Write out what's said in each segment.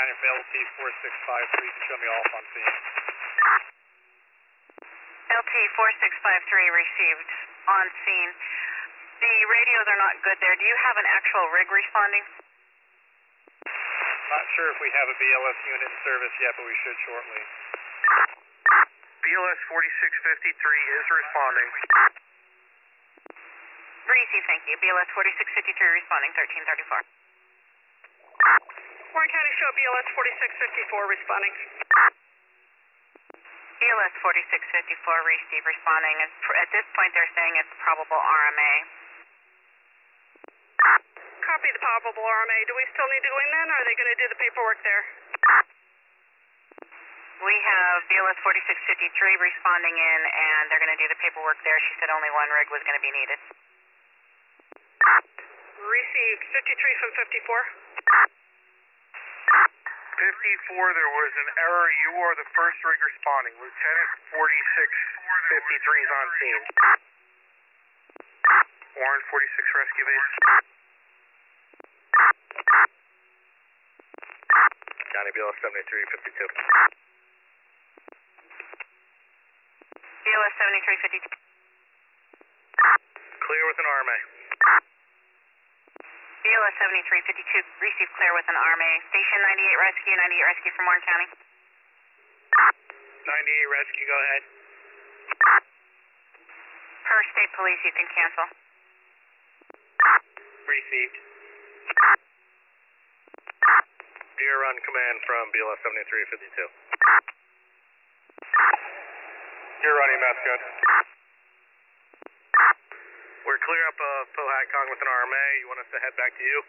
County for LT 4653 to show me off on scene. LT 4653 received on scene. The radios are not good there. Do you have an actual rig responding? Not sure if we have a BLS unit in service yet, but we should shortly. BLS 4653 is responding. Receive, thank you. BLS 4653 responding, 1334. Warren County, show BLS 4654 responding. BLS 4654 receive responding. At this point, they're saying it's probable RMA. Copy the probable RMA. Do we still need to go in then, or are they going to do the paperwork there? We have BLS 4653 responding in, and they're going to do the paperwork there. She said only one rig was going to be needed. Received 53 from 54. 54, there was an error. You are the first rig responding. Lieutenant 4653 is on scene. Warren 46 rescue base. County BLS 7352. BLS 7352. Clear with an RMA. BLS 7352, receive clear with an RMA. Station 98 Rescue, 98 Rescue from Warren County. 98 rescue, go ahead. Per state police, you can cancel. Received. You're on command from BLS 7352. You're running, that's good. We're clear up Pohatcong with an RMA. You want us to head back to you?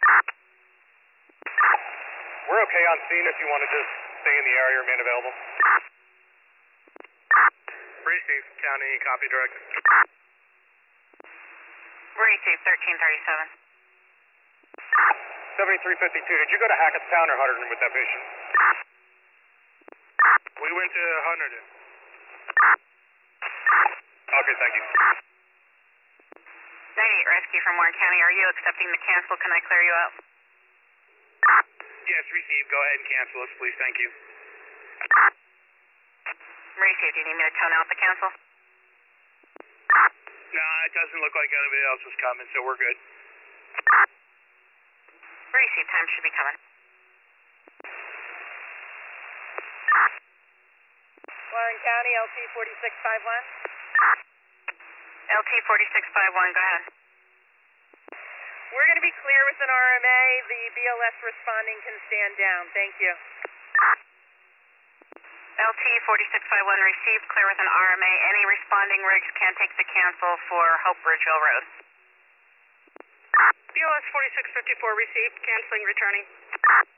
We're okay on scene if you want to just stay in the area, remain available. Received. County, copy direct. Receive 1337. 7352, did you go to Hackettstown or Hunterdon with that patient? We went to Hunterdon. Okay, thank you. 98 Rescue from Warren County, are you accepting the cancel? Can I clear you out? Yes, received. Go ahead and cancel us, please. Thank you. Receive, do you need me to tone out the cancel? No, it doesn't look like anybody else is coming, so we're good. Receive, time should be coming. Warren County, LT 4651. LT 4651, go ahead. We're going to be clear with an RMA. The BLS responding can stand down. Thank you. LT 4651 received, clear with an RMA. Any responding rigs can take the cancel for Hope Bridgeville Road. BLS 4654 received, canceling, returning.